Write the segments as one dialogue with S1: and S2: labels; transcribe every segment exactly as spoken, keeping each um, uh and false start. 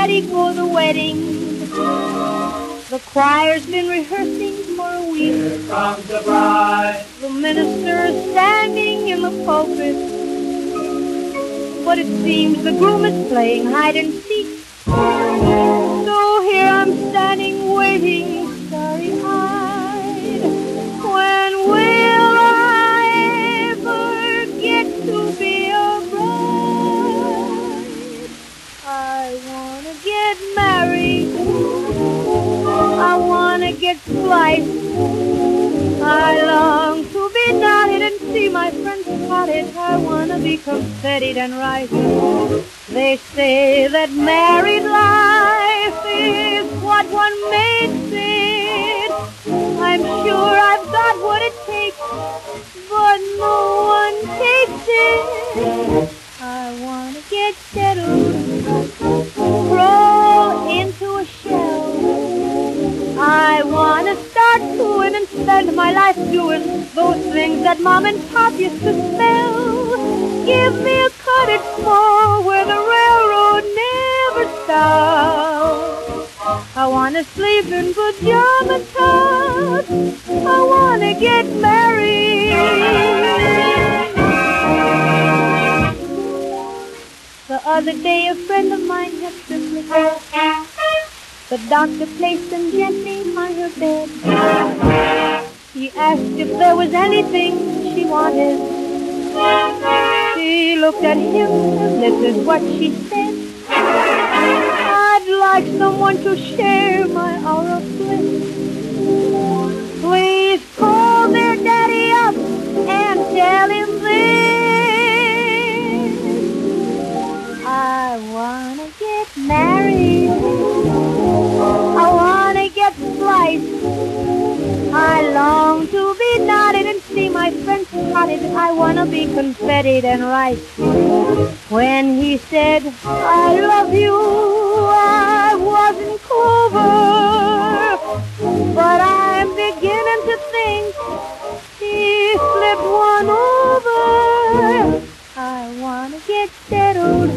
S1: ready for the wedding. The choir's been rehearsing for a week.
S2: Here comes the bride.
S1: The minister's standing in the pulpit, but it seems the groom is playing hide and seek. So here I'm standing waiting, starry-eyed. When will I ever get to be a bride? I wanna get married, I wanna get spliced, I long to be knotted and see my friends spotted. I wanna be confettied and rice. They say that married life is what one makes it. I'm sure I've got what it takes, but no one takes it. I wanna get settled, roll into a shell. I wanna start doing and spend my life doing those things that Mom and Pop used to smell. Give me a cottage small where the railroad never stops. I wanna sleep in pajama tops. I wanna get married. The other day a friend of mine had syphilis. The doctor placed him gently on her bed. He asked if there was anything she wanted. She looked at him and this is what she said. I'd like someone to share my hour of bliss. Please call their daddy up and tell him this. I wanna get married, I wanna get spliced, I long to be knotted and see my friends spotted. I wanna be confettied and rice. When he said, I love you, I wasn't clover, but I'm beginning to think he slipped one over. I wanna get settled,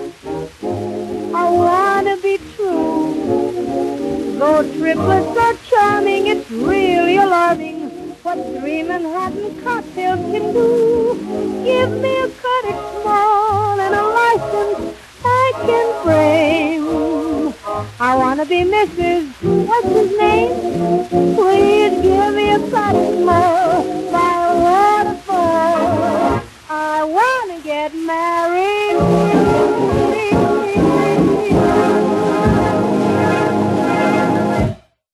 S1: I wanna be true. Though triplets are charming, it's really alarming what three Manhattan cocktails can do. Give me a cottage small and a license I can frame. I wanna be Missus What's his name? Please give me a cottage small by a waterfall. I wanna get married.